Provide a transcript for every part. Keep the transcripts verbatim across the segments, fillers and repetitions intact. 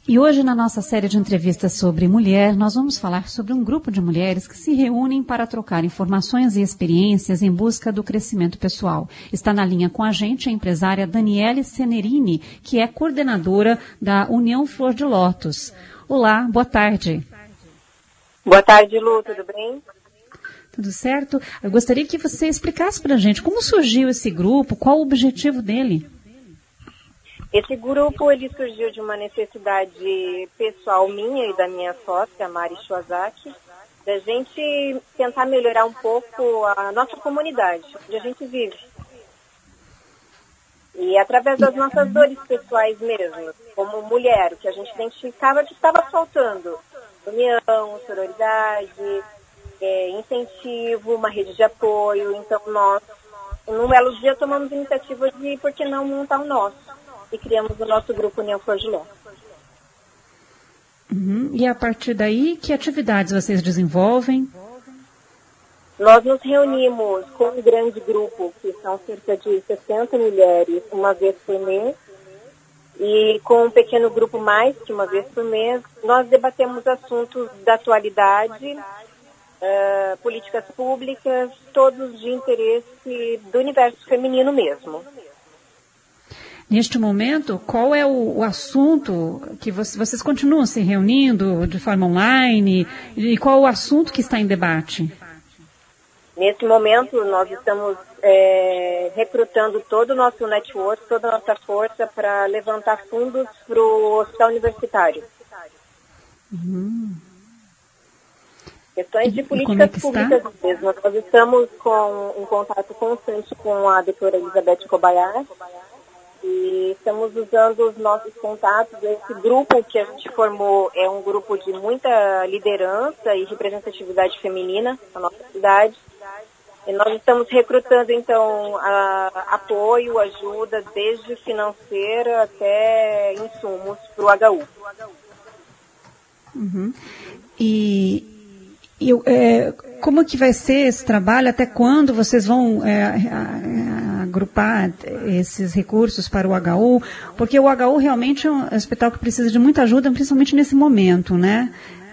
E hoje, na nossa série de entrevistas sobre mulher, nós vamos falar sobre um grupo de mulheres que se reúnem para trocar informações e experiências em busca do crescimento pessoal. Está na linha com a gente a empresária Daniele Cenerini, que é coordenadora da União Flor de Lótus. Olá, boa tarde. Boa tarde, Lu, tudo bem? Tudo certo? Eu gostaria que você explicasse para a gente como surgiu esse grupo, qual o objetivo dele. Esse grupo ele surgiu de uma necessidade pessoal minha e da minha sócia, Mari Schwazaki, da gente tentar melhorar um pouco a nossa comunidade, onde a gente vive. E através das nossas dores pessoais mesmo, como mulher, o que a gente identificava que estava faltando. União, sororidade, é, incentivo, uma rede de apoio. Então nós, num belo dia, tomamos a iniciativa de, por que não, montar o nosso. E criamos o nosso grupo União Flor de Lótus. Uhum. E a partir daí, que atividades vocês desenvolvem? Nós nos reunimos com um grande grupo, que são cerca de sessenta mulheres, uma vez por mês. E com um pequeno grupo mais, que uma vez por mês, nós debatemos assuntos da atualidade, uh, políticas públicas, todos de interesse do universo feminino mesmo. Neste momento, qual é o, o assunto que vocês, vocês continuam se reunindo de forma online? E qual é o assunto que está em debate? Nesse momento, nós estamos é, recrutando todo o nosso network, toda a nossa força para levantar fundos para o hospital universitário. Uhum. Questões de E políticas é públicas mesmo. Nós estamos com um contato constante com a doutora Elizabeth Kobayashi. E estamos usando os nossos contatos. Esse grupo que a gente formou é um grupo de muita liderança e representatividade feminina na nossa cidade. E nós estamos recrutando, então, a, apoio, ajuda, desde financeira até insumos para o H U. Uhum. E... E, é, como que vai ser esse trabalho? Até quando vocês vão é, agrupar esses recursos para o H U? Porque o H U realmente é um hospital que precisa de muita ajuda, principalmente nesse momento, né?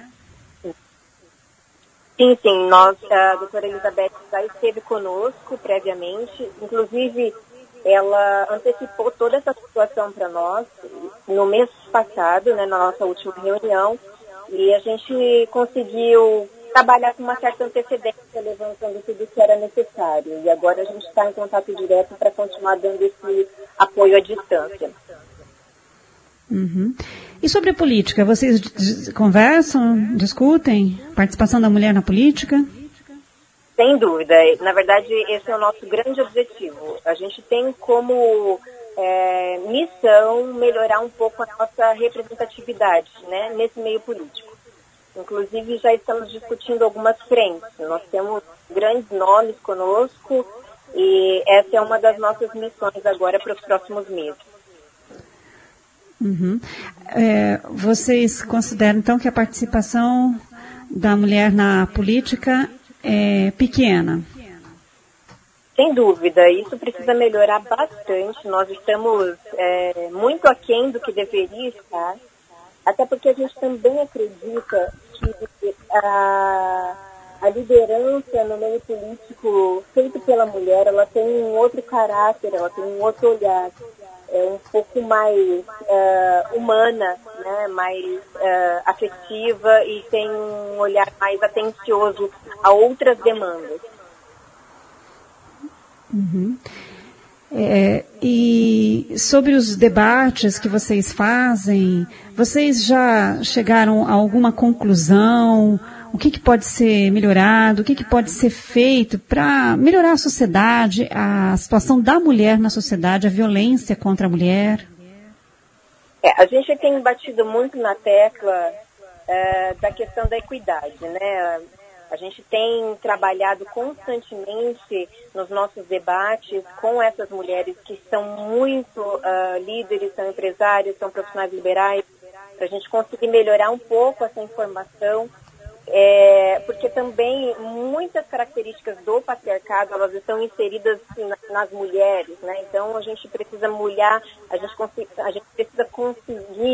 Sim, sim. Nós, a doutora Elizabeth já esteve conosco previamente. Inclusive, ela antecipou toda essa situação para nós no mês passado, né, na nossa última reunião. E a gente conseguiu trabalhar com uma certa antecedência, levantando tudo que era necessário. E agora a gente está em contato direto para continuar dando esse apoio à distância. Uhum. E sobre a política, vocês d- conversam, discutem participação da mulher na política? Sem dúvida. Na verdade, esse é o nosso grande objetivo. A gente tem como é, missão melhorar um pouco a nossa representatividade, né, nesse meio político. Inclusive, já estamos discutindo algumas frentes. Nós temos grandes nomes conosco e essa é uma das nossas missões agora para os próximos meses. Uhum. É, vocês consideram, então, que a participação da mulher na política é pequena? Sem dúvida. Isso precisa melhorar bastante. Nós estamos é, muito aquém do que deveria estar. Até porque a gente também acredita que a, a liderança no meio político feita pela mulher, ela tem um outro caráter, ela tem um outro olhar, é um pouco mais uh, humana, né, mais uh, afetiva e tem um olhar mais atencioso a outras demandas. Uhum. É, e sobre os debates que vocês fazem, vocês já chegaram a alguma conclusão? O que, que pode ser melhorado? O que, que pode ser feito para melhorar a sociedade, a situação da mulher na sociedade, a violência contra a mulher? É, a gente tem batido muito na tecla é, da questão da equidade, né? A gente tem trabalhado constantemente nos nossos debates com essas mulheres que são muito uh, líderes, são empresárias, são profissionais liberais, para a gente conseguir melhorar um pouco essa informação, é, porque também muitas características do patriarcado, elas estão inseridas na, nas mulheres, né? Então a gente precisa mulher, a gente, a gente precisa conseguir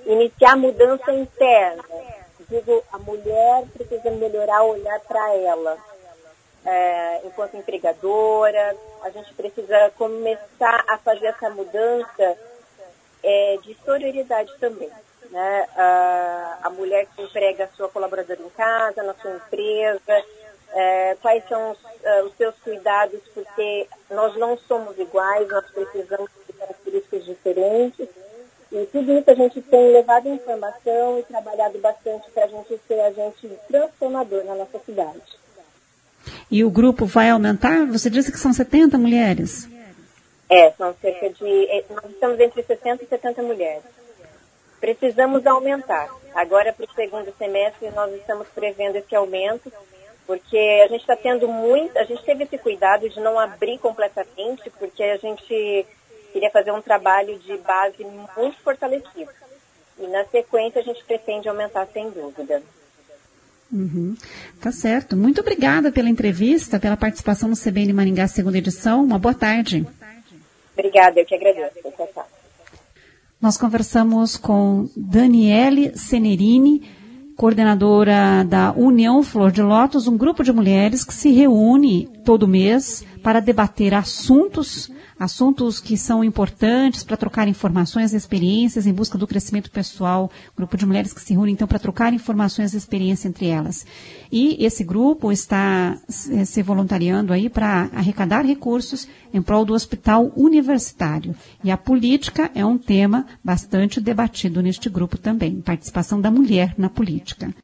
iniciar mudança interna. Digo, a mulher precisa melhorar o olhar para ela. É, enquanto empregadora, a gente precisa começar a fazer essa mudança é, de sororidade também. Né? A, a mulher que emprega a sua colaboradora em casa, na sua empresa, é, quais são os, uh, os seus cuidados, porque nós não somos iguais, nós precisamos de características diferentes. E tudo isso a gente tem levado informação e trabalhado bastante para a gente ser agente transformador na nossa cidade. E o grupo vai aumentar? Você disse que são setenta mulheres? É, são cerca de... Nós estamos entre sessenta e setenta mulheres. Precisamos aumentar. Agora, para o segundo semestre, nós estamos prevendo esse aumento, porque a gente está tendo muito... A gente teve esse cuidado de não abrir completamente, porque a gente queria fazer um trabalho de base muito fortalecido. E, na sequência, a gente pretende aumentar, sem dúvida. Uhum. Tá certo. Muito obrigada pela entrevista, pela participação no C B N Maringá, segunda edição. Uma boa tarde. Obrigada, eu que agradeço. Tchau, tchau. Nós conversamos com Daniele Cenerini, coordenadora da União Flor de Lótus, um grupo de mulheres que se reúne todo mês para debater assuntos, assuntos que são importantes para trocar informações e experiências em busca do crescimento pessoal. Grupo de mulheres que se reúnem, então, para trocar informações e experiências entre elas. E esse grupo está se voluntariando aí para arrecadar recursos em prol do hospital universitário. E a política é um tema bastante debatido neste grupo também, participação da mulher na política.